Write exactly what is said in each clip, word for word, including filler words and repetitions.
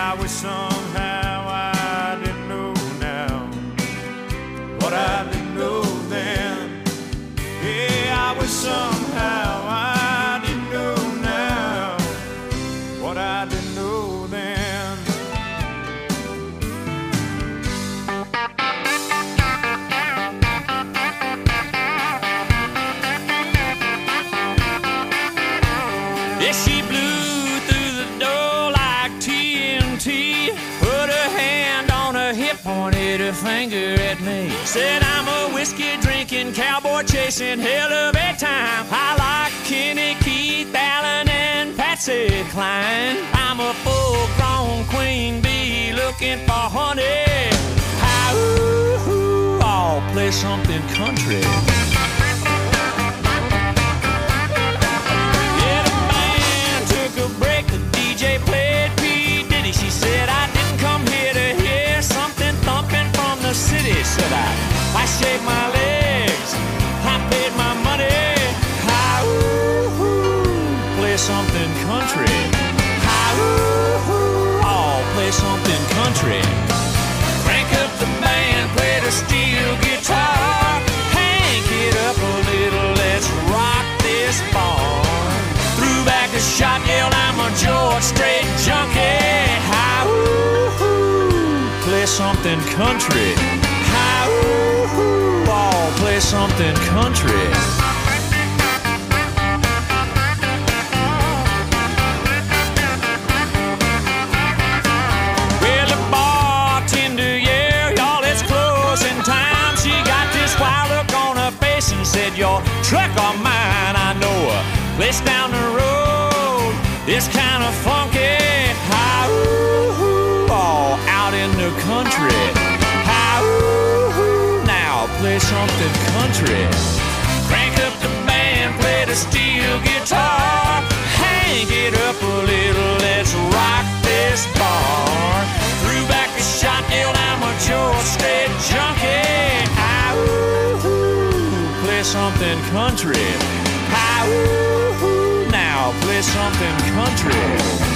I wish somehow I didn't know now what I didn't know then. Yeah, I wish somehow I didn't know now what I didn't know then. Yeah, she blew through the door like T N T, put her hand on her hip, pointed her finger at me, said I'm a whiskey drinking, cowboy chasing hell of a time. I like Kenny, Keith, Allen, and Patsy Cline. I'm a full-grown queen bee looking for honey. How, ooh, ooh, I'll play something country. Break, the D J played P. Diddy. She said I didn't come here to hear something thumping from the city. Said I, I shaved my legs, I paid my money. Hi, ooh, ooh, play something country. Hi, ooh, ooh, I'll play something country. Crank up the band, play the steel guitar. Hank it up a little, let's rock this bar. Threw back a shot, yelled I'm a George Strait junkie. Hi, ooh, ooh, play something country. Hi, ooh, ooh, I'll play something country. Well, the bartender, yeah, y'all, it's closing time. She got this wild look on her face and said, your truck or mine, I know her place down the road, it's kind of funky. Hi, ooh, ooh, all out in the country. Hi, ooh, ooh, now play something country. Crank up the band, play the steel guitar. Hang it up a little, let's rock this bar. Threw back a shot, yelled I'm a George Strait junkie. Hi, ooh, ooh, play something country. Hi, ooh, ooh, now play something country.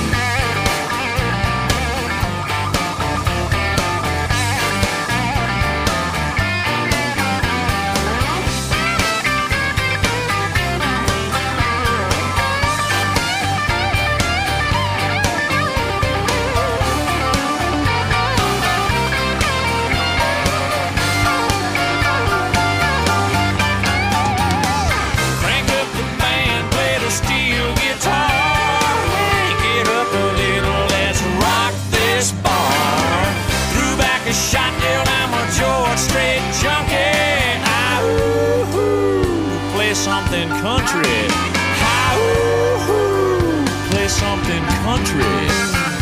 Shot down, I'm a George Strait junkie. I ooh, ooh, play something country. I ooh, ooh, play something country.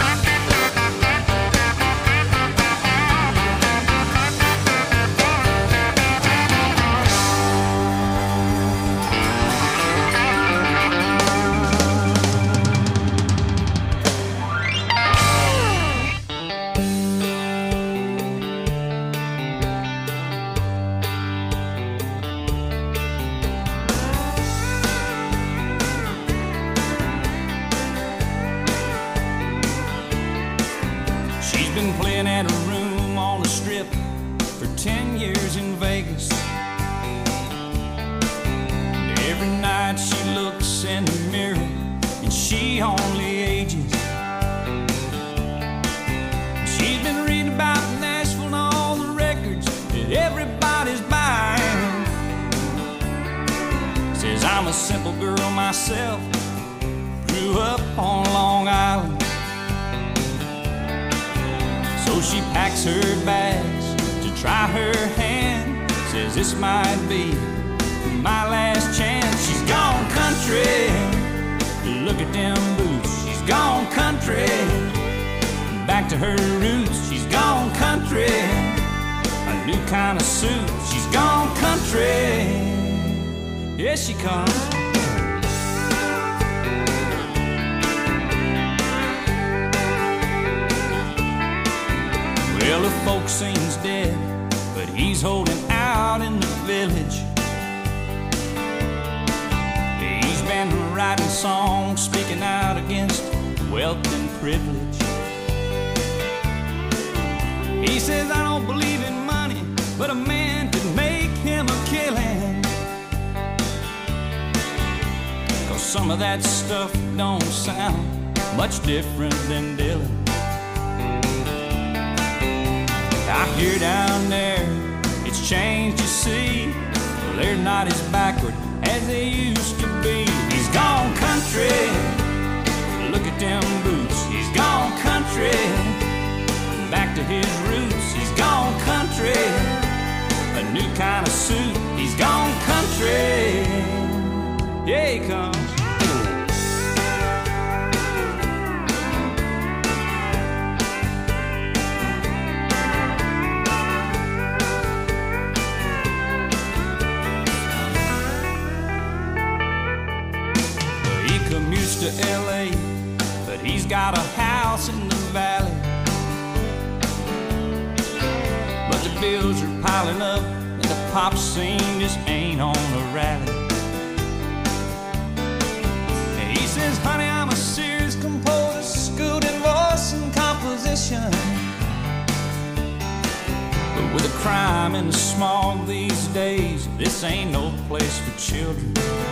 Well, the folk scene's dead, but he's holding out in the village. He's been writing songs, speaking out against wealth and privilege. He says, I don't believe in money, but a man could make him a killing. 'Cause some of that stuff don't sound much different than Dylan. I hear down there it's changed, you see. Well, they're not as backward as they used to be. He's gone country, look at them boots. He's gone country, back to his roots. He's gone country, a new kind of suit. He's gone country, yeah, he comes. To L A, but he's got a house in the valley. But the bills are piling up and the pop scene just ain't on a rally. And he says, honey, I'm a serious composer, schooled in voice and composition. But with the crime and the smog these days, this ain't no place for children.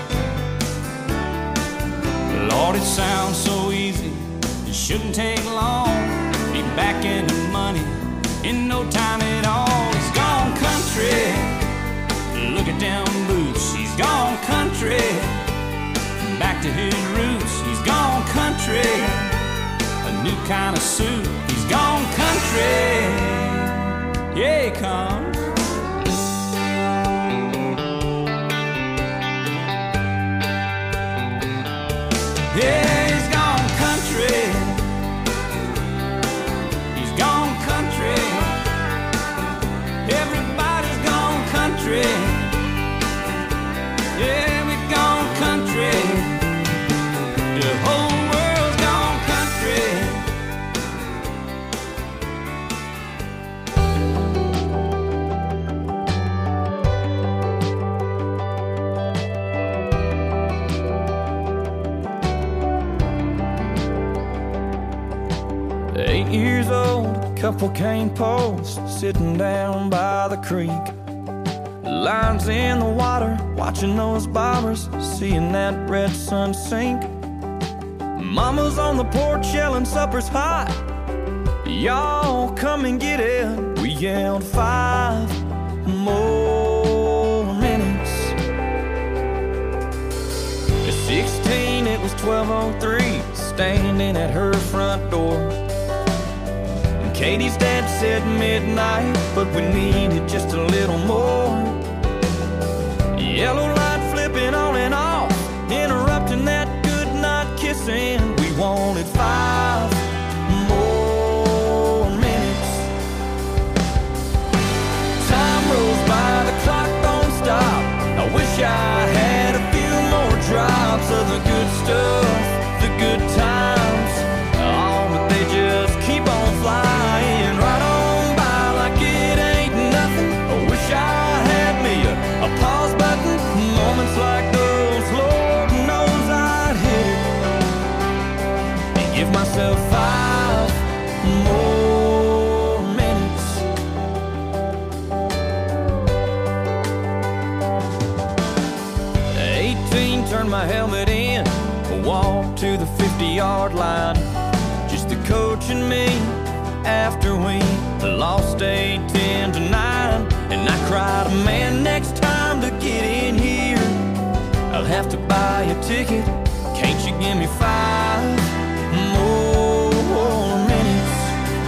Lord, it sounds so easy, it shouldn't take long. Be back into money in no time at all. He's gone country, look at them boots. He's gone country, back to his roots. He's gone country, a new kind of suit. He's gone country, yeah, he comes. Yeah, he's gone country. He's gone country. Everybody's gone country. Yeah, we've gone country. The whole world's gone country. Eight years old, a couple cane poles sitting down by the creek. Lines in the water, watching those bobbers, seeing that red sun sink. Mama's on the porch yelling supper's hot. Y'all come and get it. We yelled five more minutes. At sixteen, it was twelve oh three, standing at her front door. Katie's dad said midnight, but we needed just a little more. Yellow light flipping on and off, interrupting that good night kissing. We wanted five more minutes. Time rolls by, the clock don't stop. I wish I had a few more drops of the good stuff, the good times. Oh, but they just keep on flying right on by like it ain't nothing. I wish I had me a, a pause button. Moments like those, Lord knows I'd hit it and give myself five more minutes. eighteen, turned my helmet in, walked to the fifty-yard line. Just the coach and me after we lost eight ten to nine. And I cried, man, next time to get in here I'll have to buy a ticket. Can't you give me five more minutes?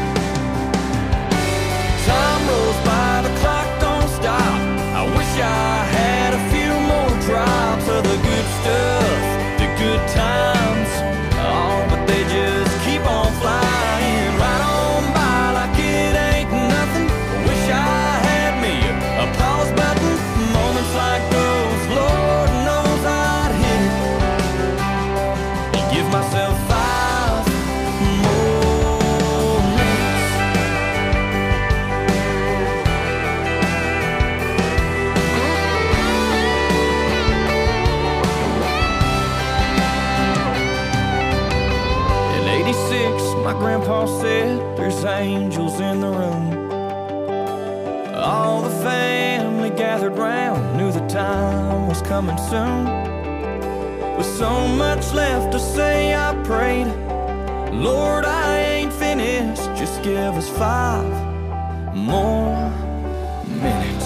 Time rolls by, the clock don't stop. I wish I had a few more drops of the good stuff, the good times. Oh, but they just keep on flying right on by like it ain't nothing. Wish I had me a pause button. Moments like those, Lord knows I'd hit it and give myself five more minutes. In eighty-six, my grandpa said there's angels in the room. All the family gathered round, knew the time was coming soon. With so much left to say, I prayed, Lord, I ain't finished, just give us five more minutes.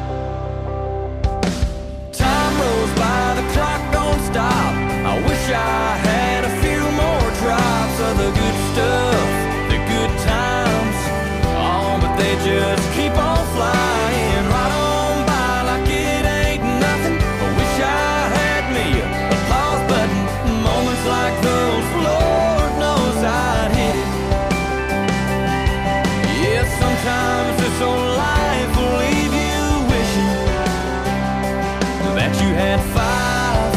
Time rolls by, the clock don't stop. I wish I had a few more drops of the good stuff, the good times. Oh, but they just keep on flying right on by like it ain't nothing. I wish I had me a pause button. Moments like those, Lord knows I'd hit it. Yeah, sometimes this old life will leave you wishing that you had five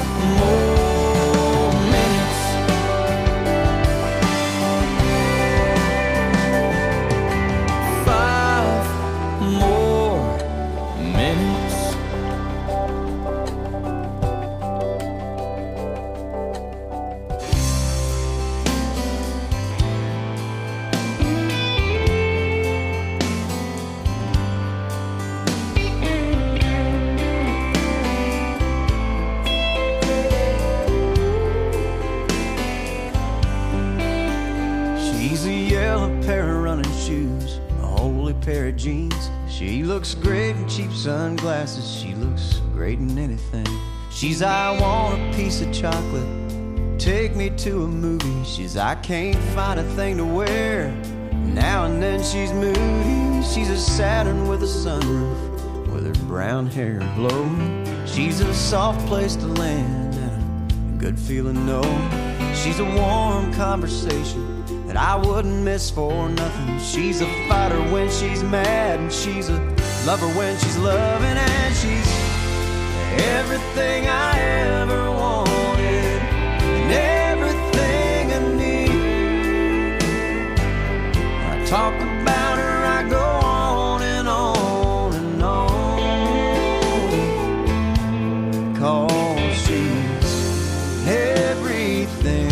more minutes. Five more minutes. She's a yellow pair of running shoes, a holy pair of jeans. She looks great in cheap sunglasses, she looks great in anything. She's I want a piece of chocolate, take me to a movie. She's I can't find a thing to wear, now and then she's moody. She's a Saturn with a sunroof, with her brown hair blowing. She's a soft place to land and a good feeling no. She's a warm conversation that I wouldn't miss for nothing. She's a fighter when she's mad, and she's a lover when she's loving, and she's everything I ever wanted and everything I need. When I talk about her, I go on and on and on, 'cause she's everything.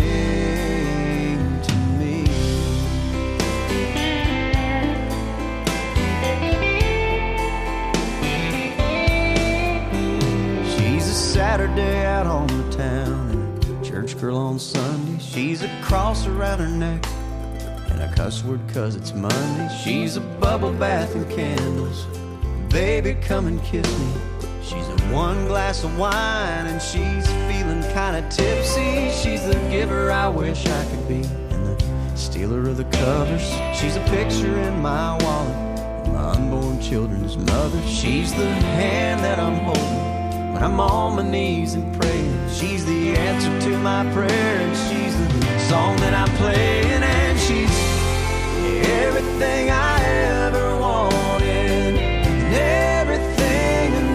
Saturday out on the town, and a church girl on Sunday. She's a cross around her neck and a cuss word 'cause it's Monday. She's a bubble bath and candles, baby come and kiss me. She's a one glass of wine and she's feeling kinda tipsy. She's the giver I wish I could be and the stealer of the covers. She's a picture in my wallet, my unborn children's mother. She's the hand that I'm holding when I'm on my knees and praying. She's the answer to my prayer, and she's the song that I'm playing, and she's everything I ever wanted and everything I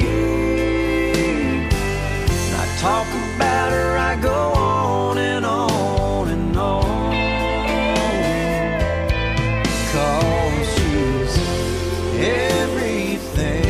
need. When I talk about her, I go on and on and on, 'cause she's everything.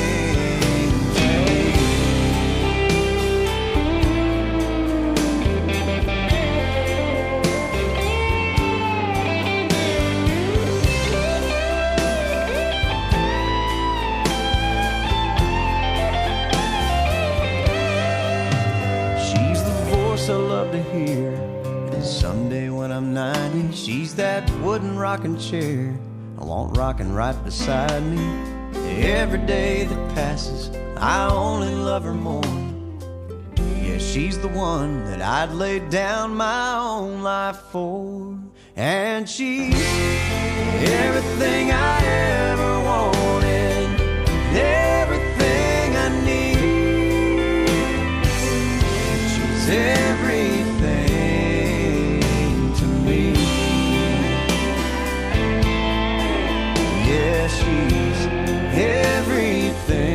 I love to hear, and someday when I'm ninety, she's that wooden rocking chair I want rocking right beside me. Every day that passes, I only love her more. Yeah, she's the one that I'd lay down my own life for, and she's everything I ever wanted, everything I need. She's everything to me. Yeah, she's everything.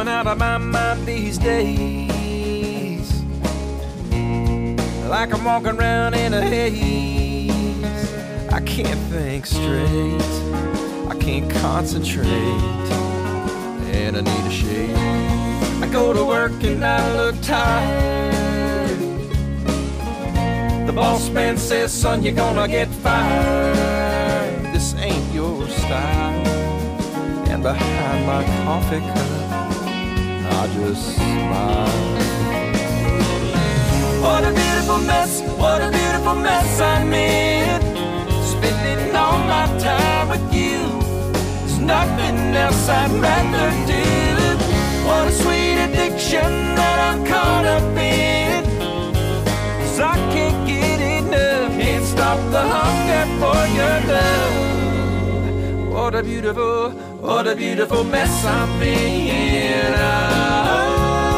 going out of my mind these days, like I'm walking around in a haze. I can't think straight, I can't concentrate, and I need a shave. I go to work and I look tired. The boss man says, son, you're gonna get fired. This ain't your style. And behind my coffee cup, I just smile. What a beautiful mess, what a beautiful mess I'm in. Spending all my time with you, there's nothing else I'd rather do. What a sweet addiction that I'm caught up in, 'cause I can't get enough, can't stop the hunger for your love. What a beautiful, what a beautiful mess I'm in. Oh.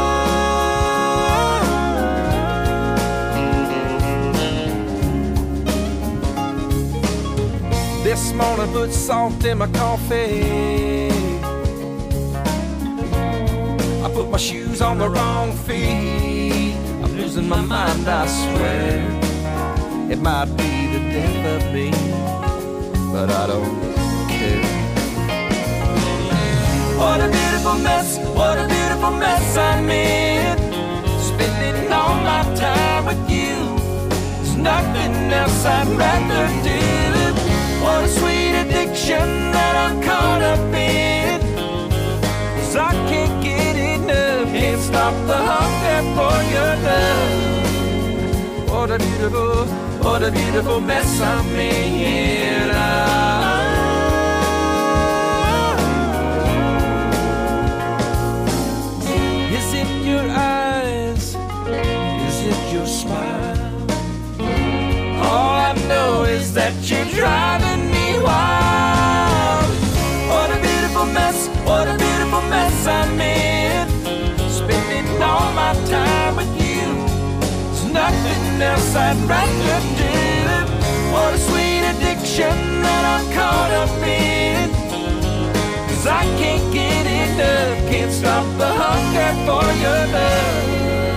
This morning put salt in my coffee, I put my shoes on the wrong feet. I'm losing my mind, I swear. It might be the death of me, but I don't care. What a beautiful mess, what a beautiful mess I'm in. Spending all my time with you, there's nothing else I'd rather do. What a sweet addiction that I'm caught up in, 'cause I can't get enough, can't stop the hunger for your love. What a beautiful, what a beautiful mess I'm in. Oh. Is it your eyes? Is it your smile? All I know is that you're driving me wild. What a beautiful mess, what a beautiful mess I'm in. Spending all my time with you, there's nothing else I'd rather do. What a sweet addiction that I'm caught up in, 'cause I can't get enough, can't stop the hunger for your love.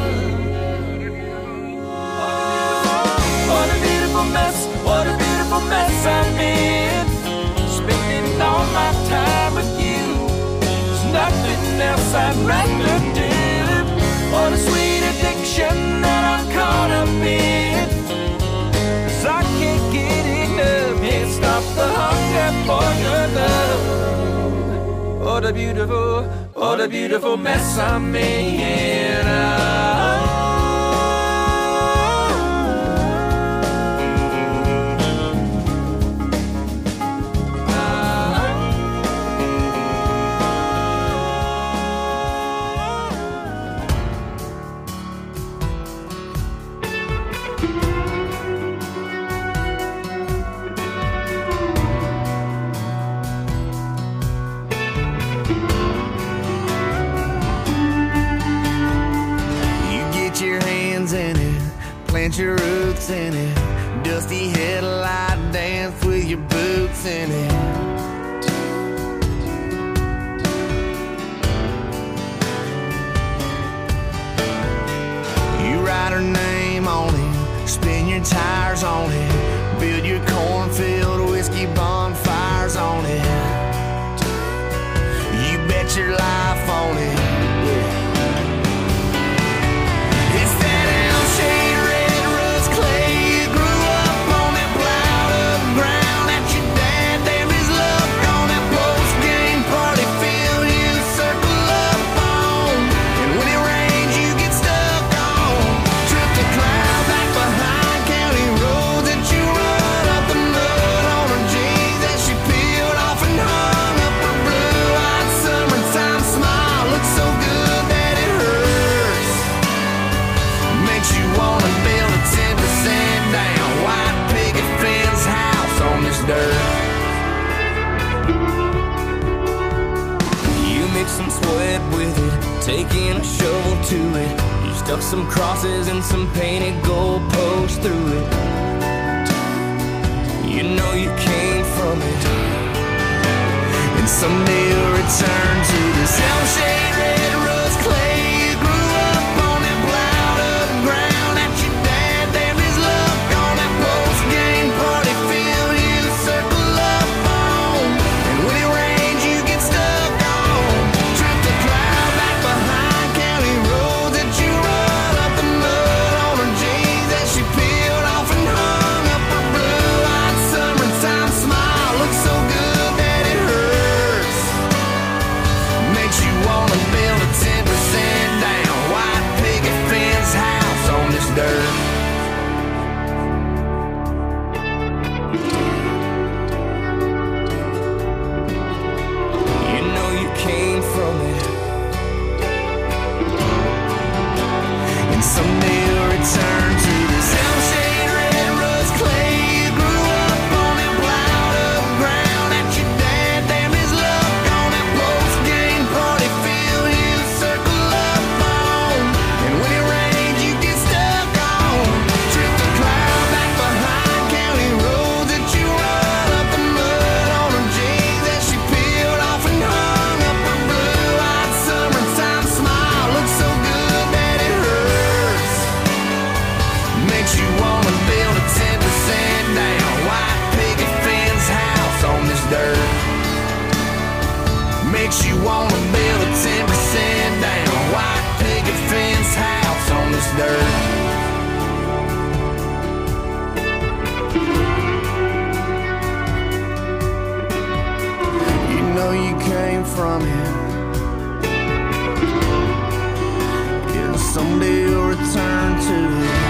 What a beautiful mess, what a beautiful mess I'm in. Spending all my time with you, there's nothing else I'd rather do. What a sweet addiction that I'm caught up in, 'cause I can't get enough, can't stop the hunger for your love. What a beautiful, what a beautiful mess I'm in. Oh. Plant your roots in it, dusty headlight dance with your boots in it. You write her name on it, spin your tires on it, build your cornfield whiskey bonfires on it. You bet your life on it. Some sweat with it, taking a shovel to it. You stuck some crosses and some painted gold posts through it. You know you came from it, and someday you'll return to this Elm Shade Red Road. makes you wanna build a ten percent down white picket fence house on this dirt. You know you came from it. Yeah, someday you'll return to it.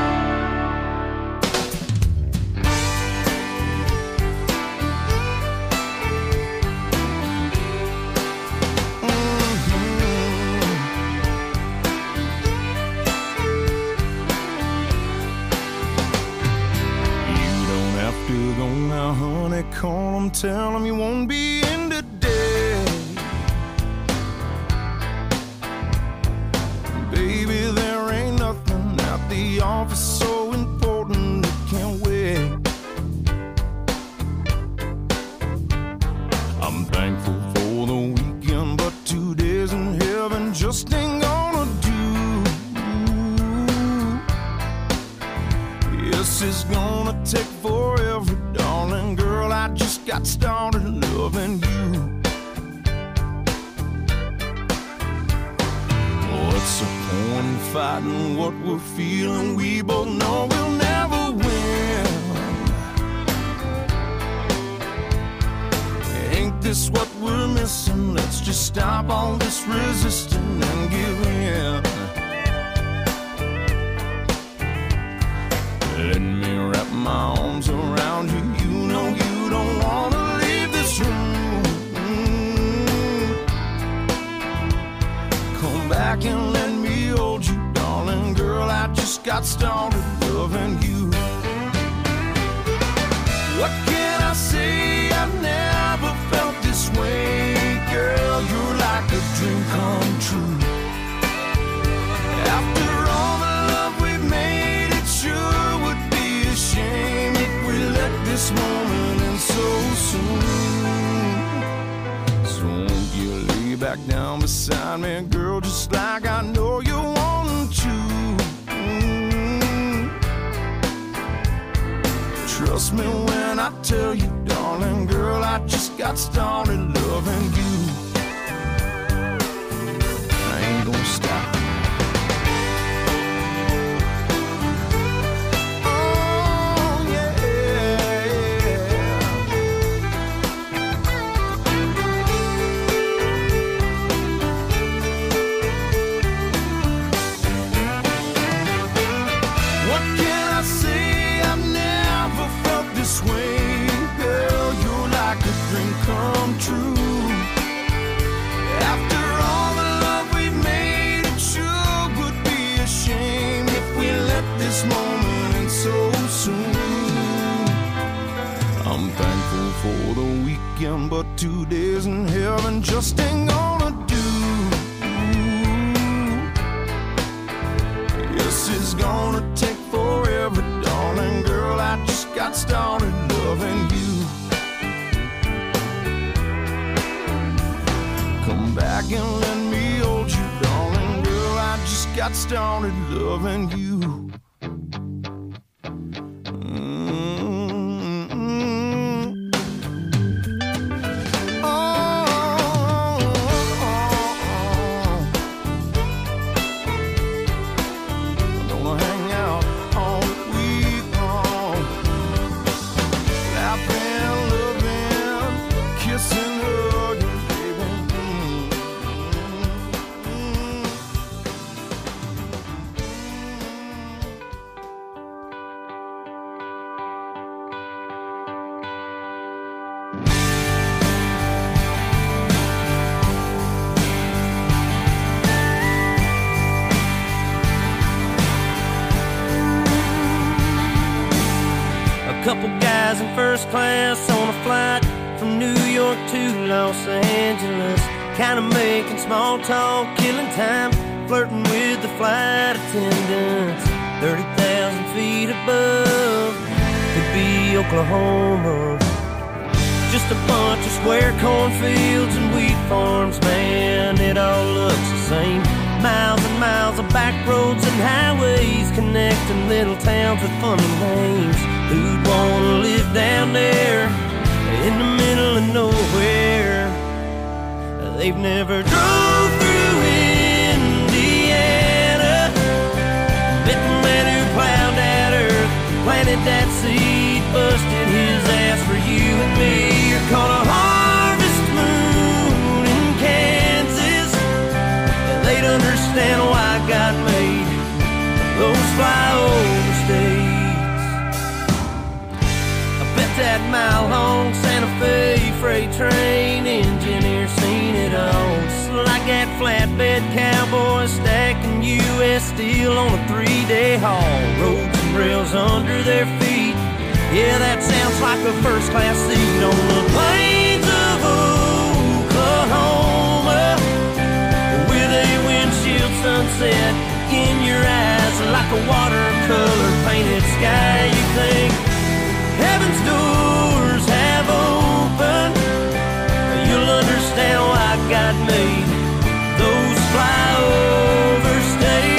Call them, tell them you won't be in today. Baby, there ain't nothing at the office so important it can't wait. I'm thankful for the weekend, but two days in heaven just ain't gonna do. Yes, it's gonna take forever, darling girl, I just got started loving you. What's the point in fighting what we're feeling? We both know we'll never win. Ain't this what we're missing? Let's just stop all this resisting and give in. Let me wrap my arms around you. You know you don't wanna leave this room. Come back and let me hold you, darling girl. I just got started loving you. What can I say? I've never felt this way, girl. You're like a dream come true. After all the love we've made, it sure would be a shame if we let this moment end so soon. So won't you lay back down beside me, girl, just like I know you want to. Mm. Trust me when I tell you, darling girl, I just got started loving you. I ain't gonna stop. Come true. After all the love we've made, it sure would be a shame if we let this moment end so soon. I'm thankful for the weekend, but two days in heaven just ain't gonna do. Yes, it's gonna take forever, darling girl. I just got started loving you. Come back and let me hold you, darling girl. I just got started loving you. Couple guys in first class on a flight from New York to Los Angeles, kind of making small talk, killing time, flirting with the flight attendants. thirty thousand feet above could be Oklahoma. Just a bunch of square cornfields and wheat farms, man, it all looks the same. Miles and miles of back roads and highways connecting little towns with funny names. Who'd wanna live down there in the middle of nowhere? they've never drove through Indiana. Met the man who plowed that earth, planted that seed, busted his ass for you and me. You're called a harvest moon in Kansas, and they'd understand why God made those flyover states. I bet that mile-long Santa Fe freight train engineer seen it all. Just like that flatbed cowboy stacking U S steel on a three-day haul. Roads and rails under their feet. Yeah, that sounds like a first-class seat on the plains of Oklahoma, with a windshield sunset in your eyes like a watercolor painted sky. You think heaven's doors have opened, you'll understand why God made those flyover states.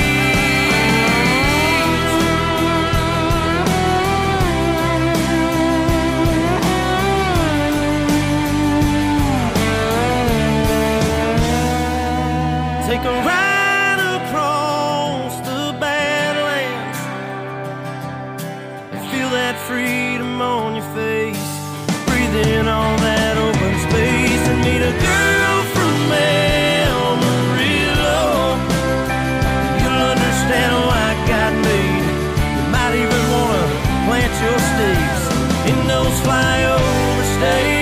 Take a ride across the Badlands and feel that freedom on your face. Breathe in all that open space and meet a girl from Amarillo. You'll understand why God made you. Might even want to plant your stakes in those flyover states.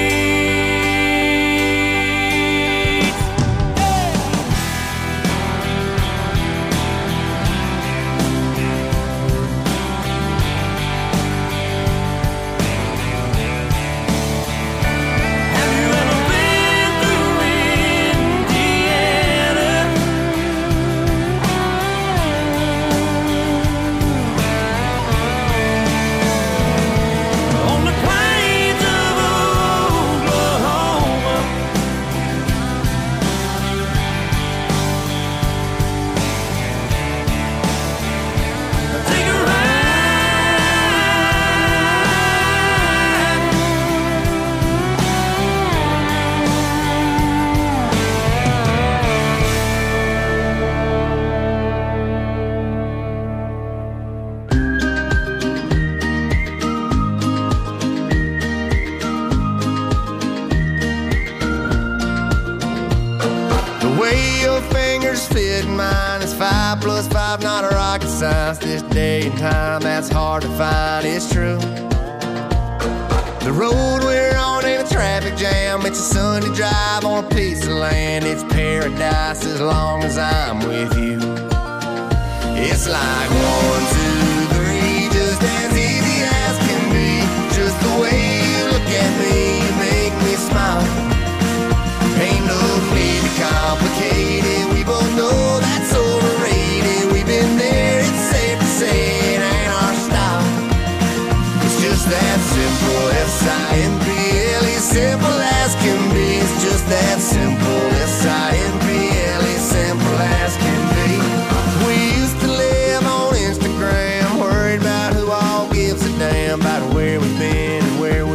Plus five, not a rocket science. This day and time, that's hard to find, it's true. The road we're on ain't a traffic jam. It's a Sunday drive on a piece of land. It's paradise as long as I'm with you. It's like one, two, three, just as easy as can be. Just the way you look at me, you make me smile. Ain't no need to complicate it. We both know that's overrated. We've been there, it's safe to say it ain't our style. It's just that simple, S I M P L E, simple as can be. It's just that simple, S I M P L E, simple as can be. We used to live on Instagram, worried about who all gives a damn about where we've been and where we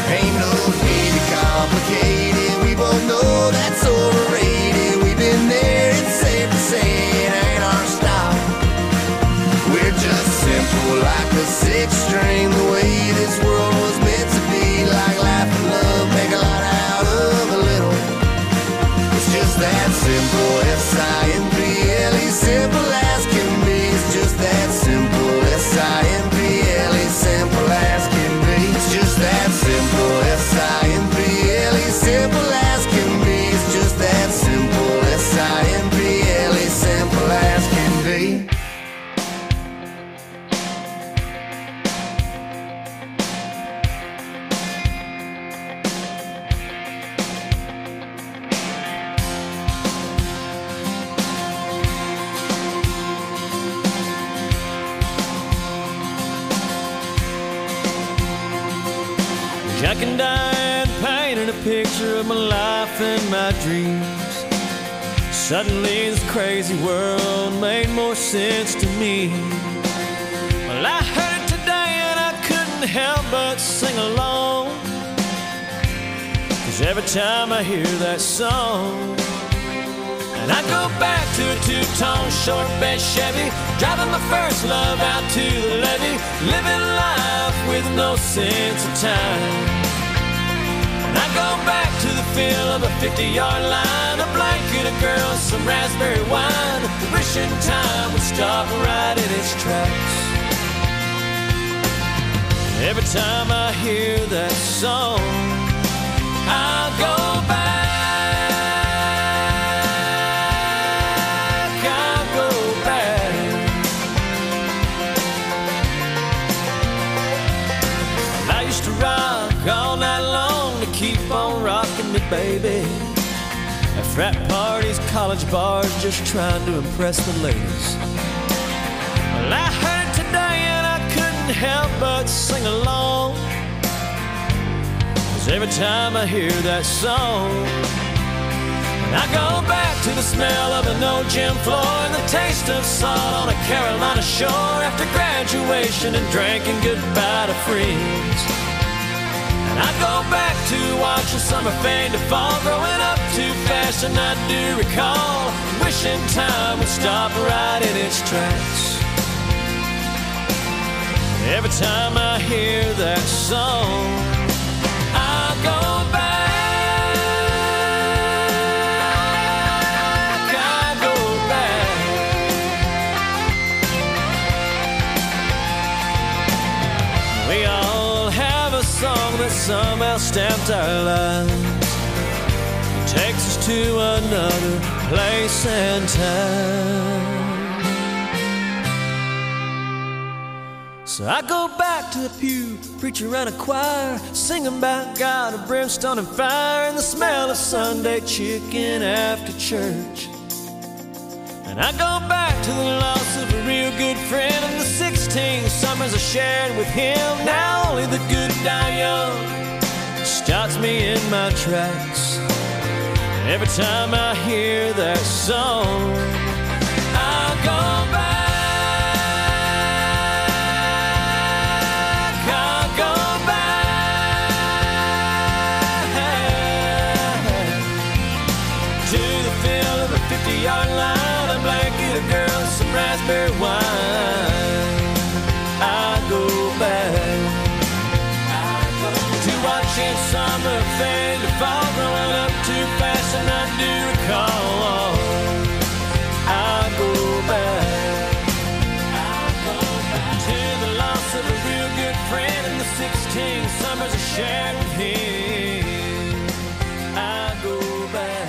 Ain't no need to complicate it. We both know that's overrated. We've been there, it's safe to say it ain't our style. We're just simple like a sixth string, the way this world was meant to be. Like laugh and love, make a lot out of a little. It's just that simple, S I M P L E, simple as can be. It's just that simple, S I M P L E, simple as can be. It's just that simple, S I M P L E, simple as can be. It's just that simple, S I M P L E, simple as can be. Jack and Diane painted a picture of my life and my dreams. Suddenly this crazy world made more sense to me. Well, I heard it today and I couldn't help but sing along, 'cause every time I hear that song, and I go back to a two-tone short bed Chevy, driving my first love out to the levee, living life with no sense of time. And I go back to the feel of a fifty-yard line, a blanket, a girl, some raspberry wine, wishing time would stop right in its tracks. Every time I hear that song, I'll go back. All night long to keep on rocking me, baby. At frat parties, college bars, just trying to impress the ladies. Well, I heard it today and I couldn't help but sing along, 'cause every time I hear that song, and I go back to the smell of an old gym floor and the taste of salt on a Carolina shore after graduation and drinking goodbye to friends. I go back to watching summer fade to fall, growing up too fast, and I do recall wishing time would stop right in its tracks. Every time I hear that song, I go back, I go back. We all have a song that somehow stamped our lives, it takes us to another place and time. So I go back to the pew, preacher and a choir, singing about God and brimstone and fire, and the smell of Sunday chicken after church. And I go back to the loss of a real good friend and the sixteen summers I shared with him. Now only the good die young stops me in my tracks. And every time I hear that song, I'll go back, I'll go back to the feel of a fifty-yard line, a blanket, a girl, some raspberry wine. I go back to watching summer fade to fall, growing up too fast, and I do recall. I go back, I go back to the loss of a real good friend and the sixteen summers I shared with him. I go back.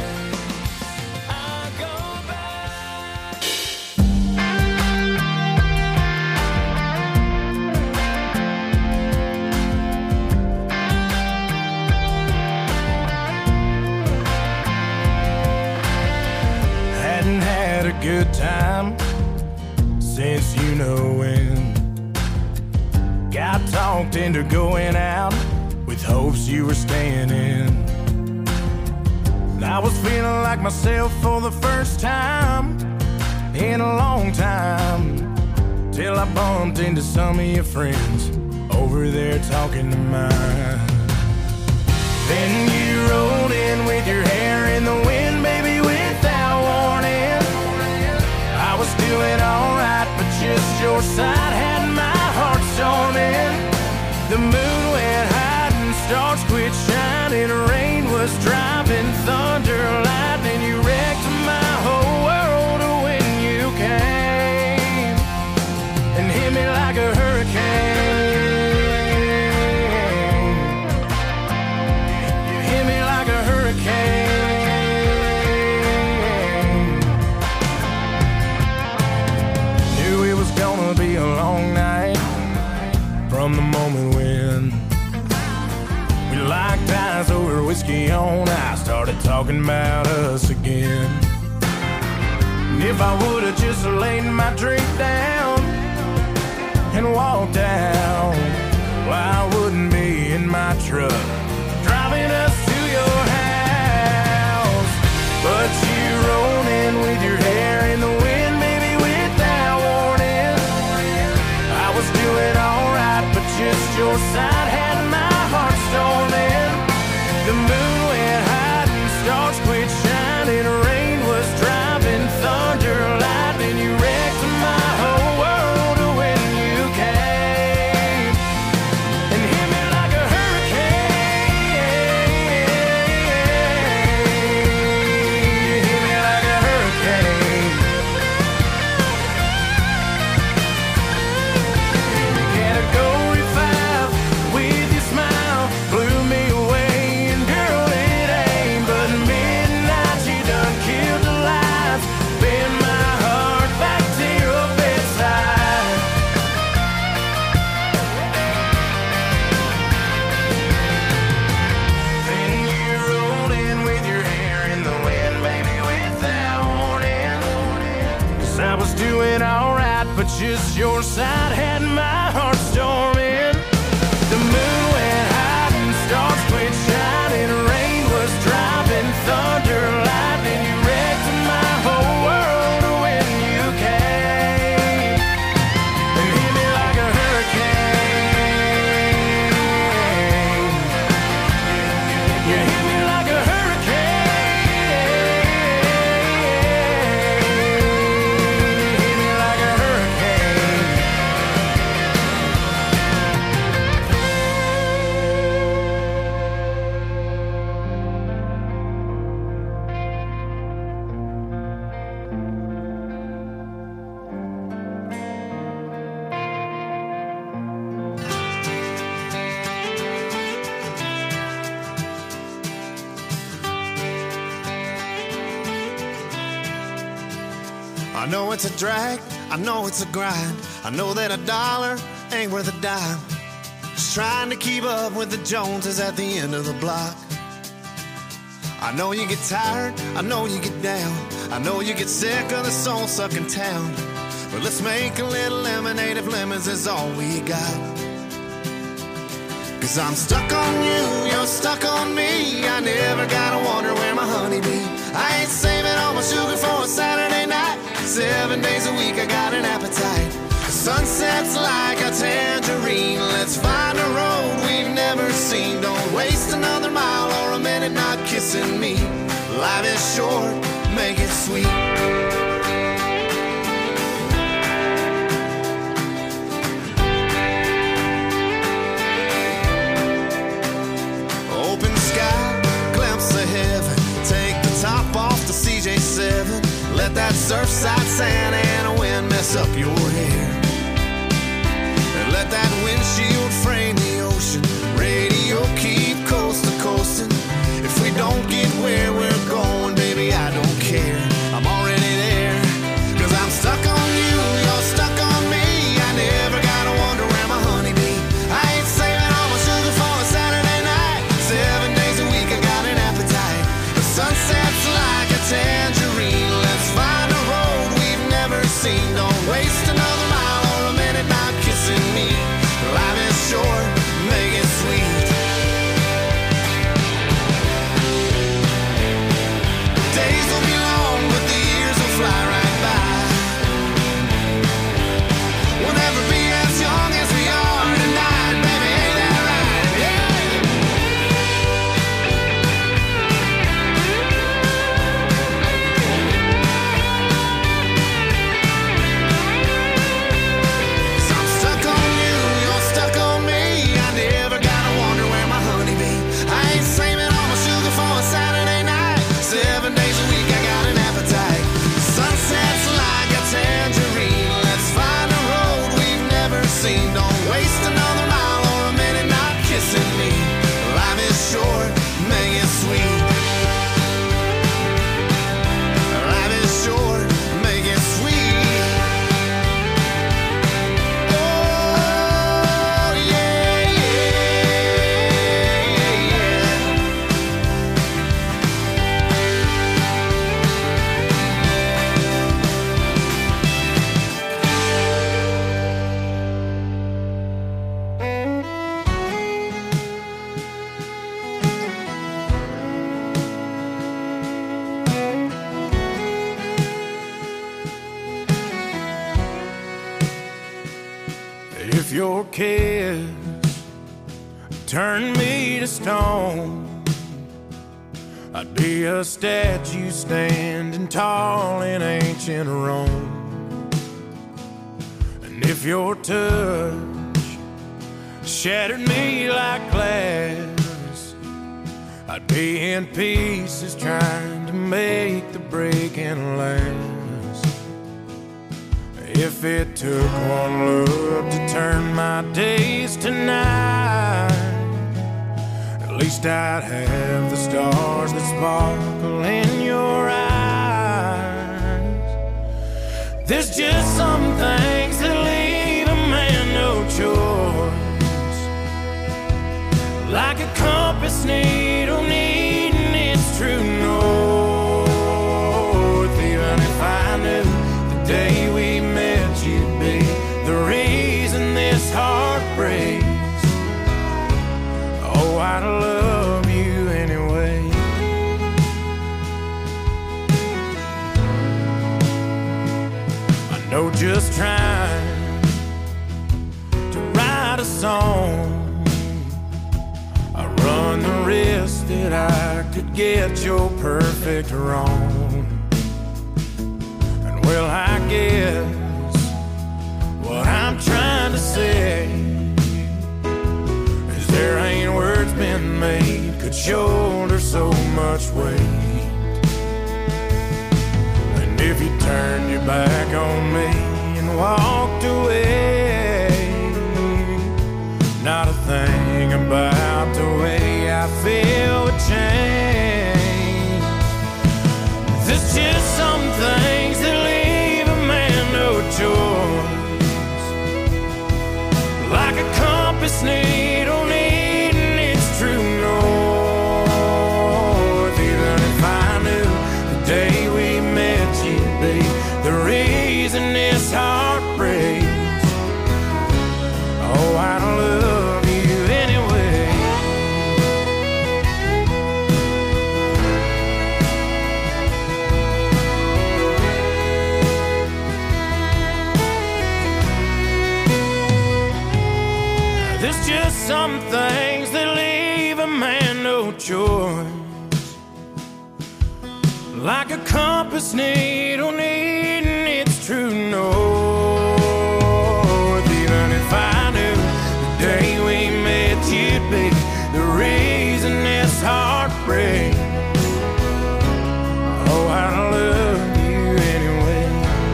Good time since you know when. Got talked into going out with hopes you were staying in. I was feeling like myself for the first time in a long time, till I bumped into some of your friends over there talking to mine. stars quit shining, rain was driving, thunder, lightning. You wrecked my whole world when you came and hit me like a hurricane. You hit me like a hurricane. Knew it was gonna be a long night from the moment when we locked eyes over whiskey on ice, started talking about us again. And if I would've just laid my drink down and walked out, well, I wouldn't be in my truck driving us to your house. But you rolled in with your hair in the wind, baby, without warning. I was doing alright, but just your side had my heart storming. The moon went hiding, stars quit shining, rain was driving, thunder, lightning. You wrecked my whole world when you came and hit me like a hurricane. You hit me like a hurricane. Category five with your smile blew me away, and girl, it ain't but midnight. You done killed the lights, bend my heart back to your bedside. Then you rolled in with your hair in the wind, baby, without warning. 'Cause I was doing alright, but just your side had my heart storming. The moon went hiding, stars quit shining, rain was driving, thunder, lightning. You wrecked my whole world when you came and hit me like a hurricane. You hit me like a hurricane. You hit me like a hurricane. I know it's a drag, I know it's a grind. I know that a dollar ain't worth a dime. Just trying to keep up with the Joneses at the end of the block. I know you get tired, I know you get down. I know you get sick of the soul-sucking town. But let's make a little lemonade if lemons is all we got. 'Cause I'm stuck on you, you're stuck on me. I never gotta wonder where my honey be. I ain't saving all my sugar for a Saturday night. Seven days a week I got an appetite. The sunset's like a tangerine. Let's find a road we've never seen. Don't waste another mile or a minute not kissing me. Life is short, make it sweet. Open sky, glimpse of heaven. Take the top off the C J seven. Let that surfside Santa Ana wind mess up your hair. And let that windshield frame the ocean. Radio keep coast to coasting. If we don't get where we're going, baby, I don't care. I'm already there. 'Cause I'm stuck on you, you're stuck on me. I never gotta wonder where my honey be. I ain't saving all my sugar for a Saturday night. Seven days a week I got an appetite. The sunset's like a tangerine. Let's find a road we've never seen. Don't waste another mile or a minute not kissing me. Life is short. your kiss turned me to stone, I'd be a statue standing tall in ancient Rome. And if your touch shattered me like glass, I'd be in pieces trying to make the breaking last. If it took one look to turn my days to night, at least I'd have the stars that sparkle in your eyes. There's just some things that leave a man no choice, like a compass needle needing its true north. Even if I knew the day we met you'd be the reason this heart breaks, oh, I'd love you anyway. I know just trying to write a song, I run the risk that I could get your perfect wrong. And well, I guess what I'm trying to say is there ain't words been made could shoulder so much weight. And if you turned your back on me and walked away, not a thing about the way I feel would change. There's just some things that leave a man no choice, like a compass needle needing its true north. Even if I knew the day we met you'd be the reason this heart breaks, oh, I'd love you anyway. There's just some things that leave a man no choice, like a compass needle needing its true north. Even if I knew the day we met you'd be the reason this heart breaks, oh, I'd love you anyway.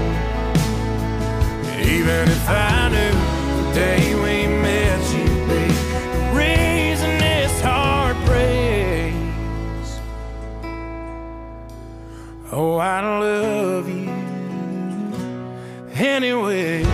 Even if I knew the day we met you'd be the reason this heart breaks, oh, I'd love you anyway.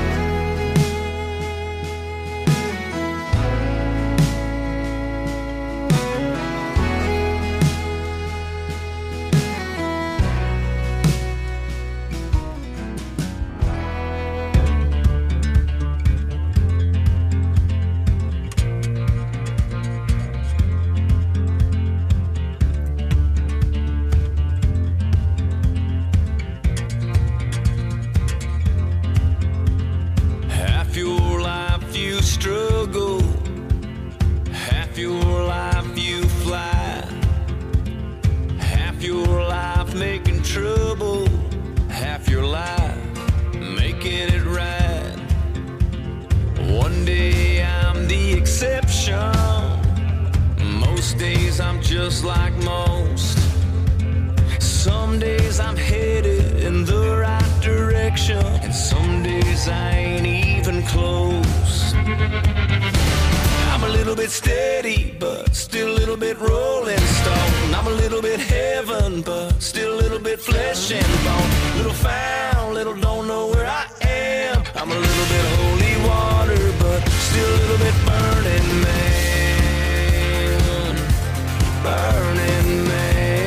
Half your life you struggle, half your life you fly, half your life making trouble, half your life making it right. One day I'm the exception, most days I'm just like most. Some days I'm headed in the right direction, and some days I ain't even close. I'm a little bit steady, but still a little bit rolling stone. I'm a little bit heaven, but still a little bit flesh and bone. Little found, little don't know where I am. I'm a little bit holy water, but still a little bit burning man. Burning man.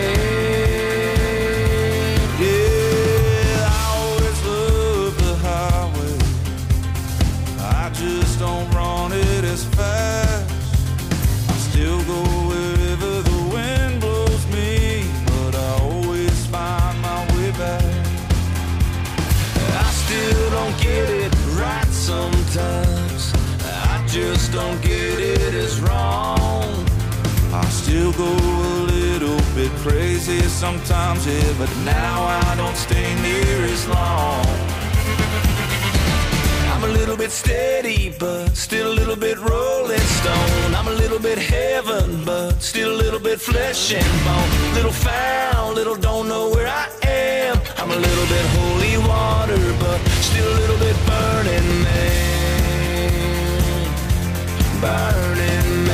Yeah, I always love the highway, I just don't run it as fast. I still go wherever the wind blows me, but I always find my way back. I still don't get it right sometimes. bit crazy sometimes, yeah, but now I don't stay near as long. I'm a little bit steady, but still a little bit rolling stone. I'm a little bit heaven, but still a little bit flesh and bone. Little foul, little don't know where I am. I'm a little bit holy water, but still a little bit burning man. Burning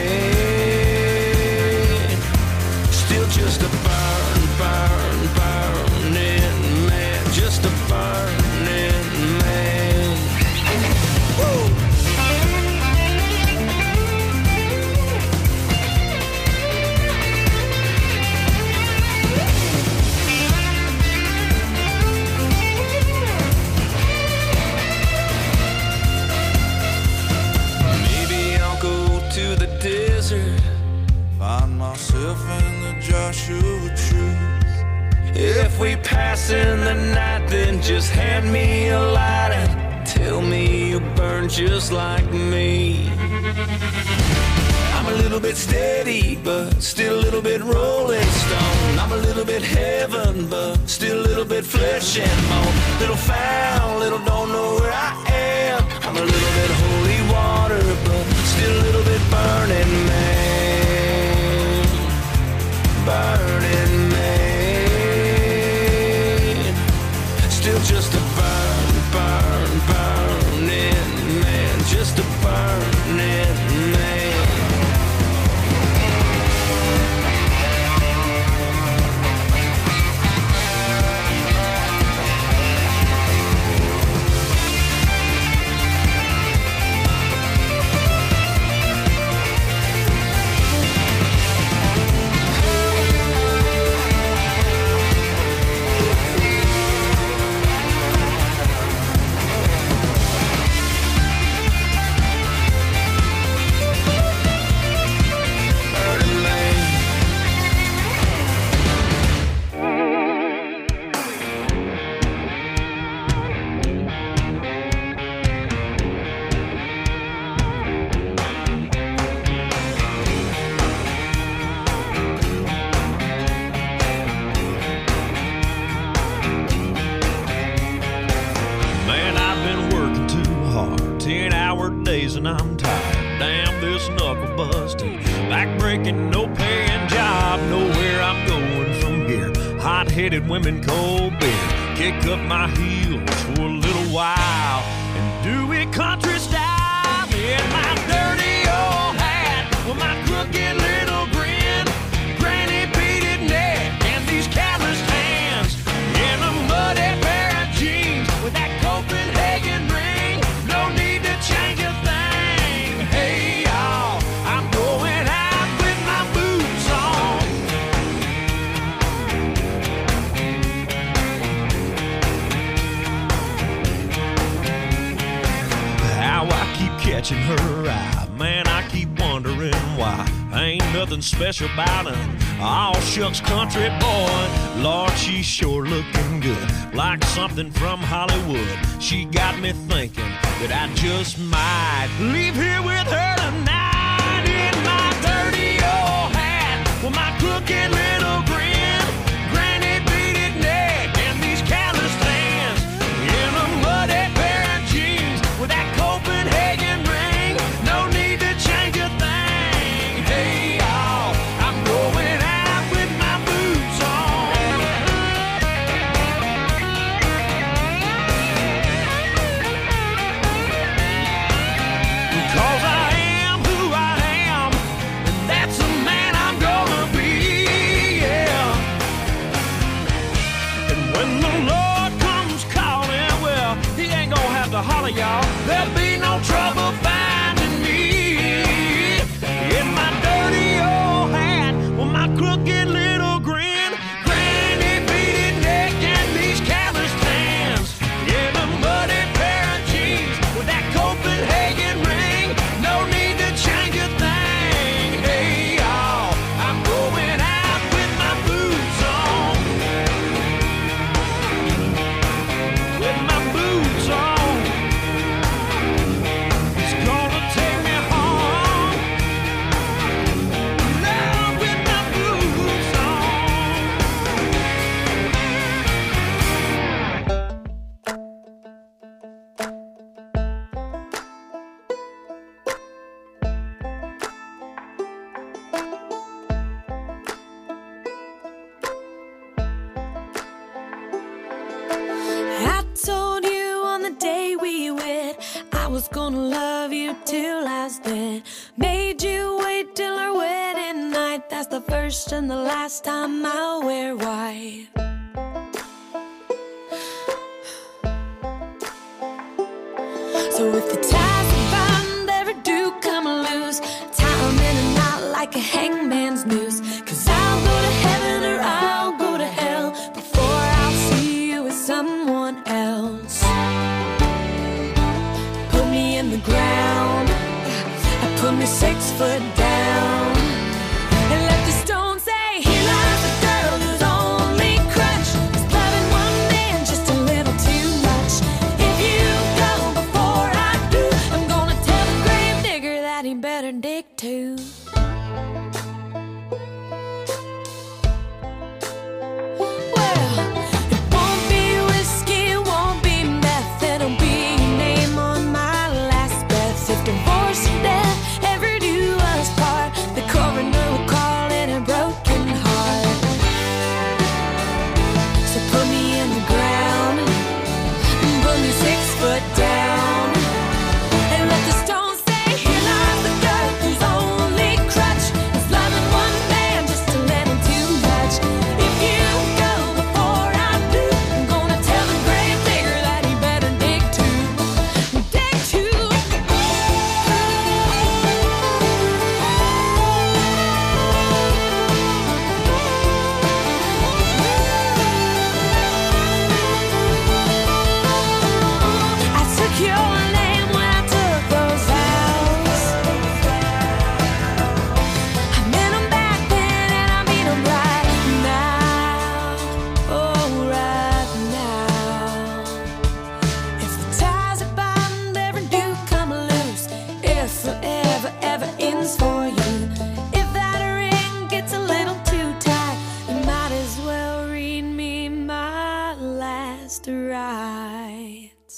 man. Still just a burn, burn, burning man. Just a burning man. Woo! Find myself in the Joshua truth. If we pass in the night, then just hand me a light and tell me you burn just like me. I'm a little bit steady, but still a little bit rolling stone. I'm a little bit heaven, but still a little bit flesh and bone. Little foul, little don't know where I am. I'm a little bit holy water, but still a little bit burning man. Burning man. Still just a burn, burn, burning man. Just a burning man. And I'm tired, damn this knuckle busting, back breaking, no paying job, nowhere I'm going from here. Hot-headed women, cold beer, kick up my heels for a little while and do it country style. In my dirty old hat with my crooked little grin, granny beaded neck and these calloused hands, in a muddy pair of jeans with that Copenhagen ring, no need to change a thing. Hey y'all, I'm going out with my boots on. How I keep catching her eye, man, I keep wondering why. Ain't nothing special about her, all shucks country boy. Lord, she's sure looking good, like something from Hollywood. She got me thinking that I just might leave here with her tonight. In my dirty old hat with my crooked little grin, granny beaded neck and these calloused hands, in a muddy pair of jeans with that Copenhagen ring, no need to change a thing. Hey y'all, I'm going out with my boots on. Cause I am who was gonna love you till I was dead. Made you wait till our wedding night. That's the first and the last time I'll wear white. So if the ties we bind ever do come loose, tie 'em in a knot like a hangman's noose. 'Cause I'll go to heaven or I'll go to hell before I'll see you with someone else. Put me in the ground, put me six foot down, and let the stone say, here lies the girl whose only crutch is loving one man just a little too much. If you go before I do, I'm gonna tell the grave digger that he better dig too. Well, it won't be whiskey, it won't be meth, it'll be your name on my last breath. If divorce and death ever do us part, the coroner will call it a broken heart. So put me in the ground, put me six foot down, and let the stone say, here lies the girl whose only crutch is loving one man just a little too much. If you go before I do, I'm gonna tell the grave digger that he better dig too, dig too. I took your name when I took those vows. I meant 'em back then and I mean 'em right now. Oh, right now. If the ties that bind ever do come loose, if forever ever ends for you, if that ring gets a little too tight, you might as well read me my last rites.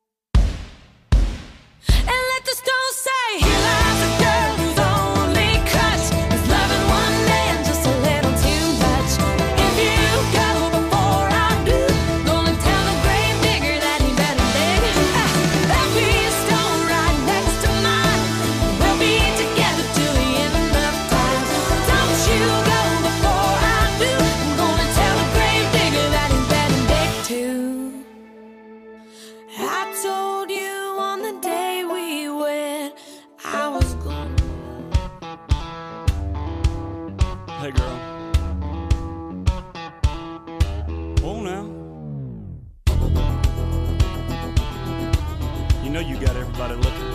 And let the stone say, here lies a girl whose only crutch is loving one man just a little too much. If you go before I do, gonna tell the grave digger that he better dig. There'll be a stone right next to mine. We'll be together till the end of time. Don't you go before I do, I'm gonna tell the grave digger that he better dig too. I told you on the day we wed, I was gonna. Hey, girl. Oh, now. You know you got everybody looking.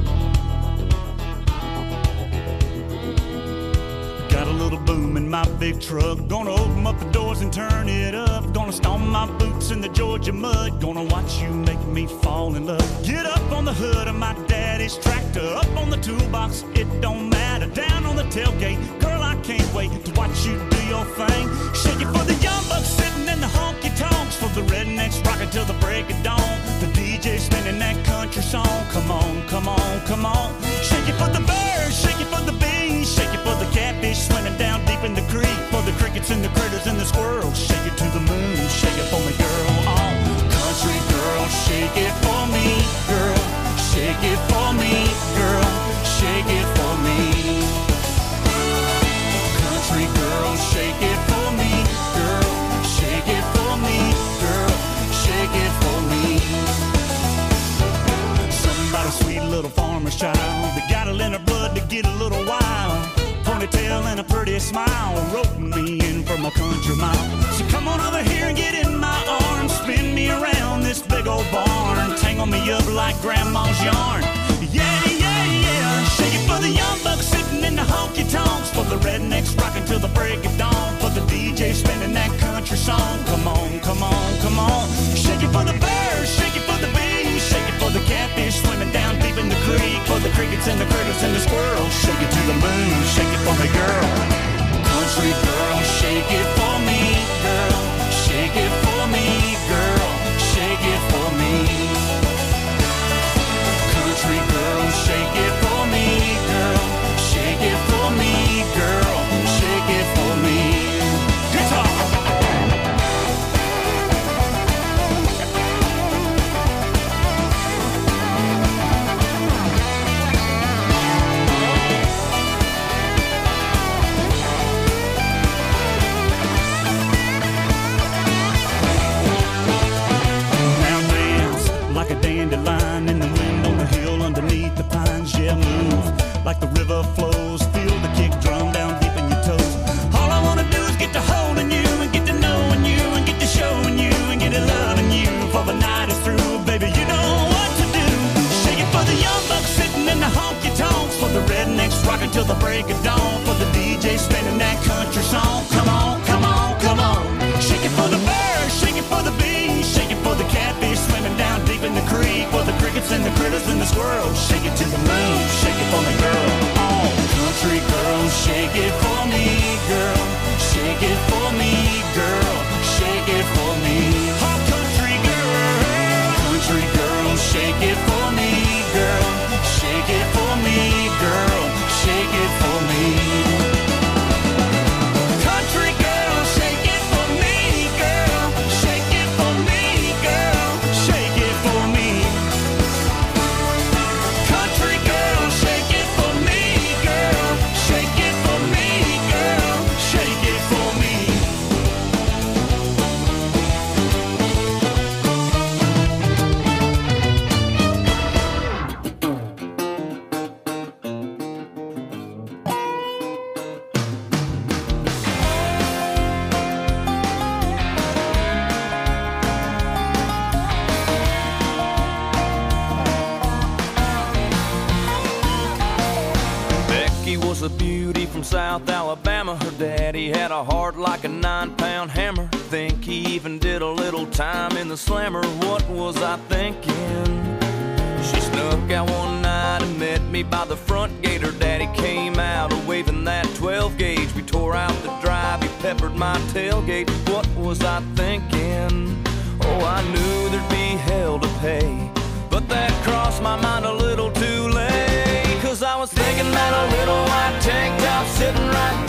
Got a little boom in my big truck. Gonna open up the doors and turn it up. Gonna stomp my boots in the Georgia mud. Gonna watch you make me fall in love. Get up on the hood of my daddy's tractor. Up on the toolbox, it don't matter. Down on the tailgate, girl, I can't wait to watch you do your thing. Shake it for the young bucks sitting in the honky tonks. For the rednecks rocking till the break of dawn. The D J spinning that country song. Come on, come on, come on. Shake it for the birds, shake it for the bees. Shake it for the catfish swimming down deep in the creek. For the crickets and the critters and the squirrels. Shake it to the moon, shake it for me, girl. Oh, country girl, shake it for me, girl. Shake it for me, girl. Shake it for me. Country girl, shake it for me, girl. Shake it for me, girl. Shake it for me. Somebody sweet little farmer's child that got it in her blood to get a little wild. Ponytail and a pretty smile, roping me in from a country mile. So come on over here and get in my arms, spin me around this big old barn, tangle me up like grandma's yarn. Yeah, yeah, yeah. Shake it for the young bucks sitting in the honky tonks. For the rednecks rocking till the break of dawn. For the D J spinning that country song. Come on, come on, come on. Shake it for the birds, shake it for the bees. Shake it for the catfish swimming down deep in the creek. For the crickets and the critters and the squirrels. Shake it to the moon, shake it for me, girl. Country girl, shake it for me, girl. Shake it for me, girl. Shake it for me. Country girl, shake it for me, girl. Shake it for me, girl. Shake it for me. Guitar. till the break of dawn for the D J spinning that country song. Come on, come on, come on. Shake it for the birds, shake it for the bees, shake it for the catfish swimming down deep in the creek, for the crickets and the critters and the squirrels. Shake it to the moon, shake it for me, girl. Oh, country girl, shake it for me, girl. Shake it for me, girl. Shake it for me. Oh, country girl, country girl, shake it for me, girl. Shake it for me, girl. Shake it for me. Country girl, shake it for me, girl. Shake it for me, girl. Shake it for me. Country girl, shake it for me, girl. Shake it for me, girl. Shake it for me. Becky was a beauty from South Alabama. Her daddy had a heart like a nine-pound hammer. Think he even did a little time in the slammer. What was I thinking? She snuck out one night and met me by the front gate. Her daddy came out waving that twelve gauge. We tore out the drive, he peppered my tailgate. What was I thinking? Oh, I knew there'd be hell to pay, but that crossed my mind a little too late. Cause I was thinking that a little white tank top sitting right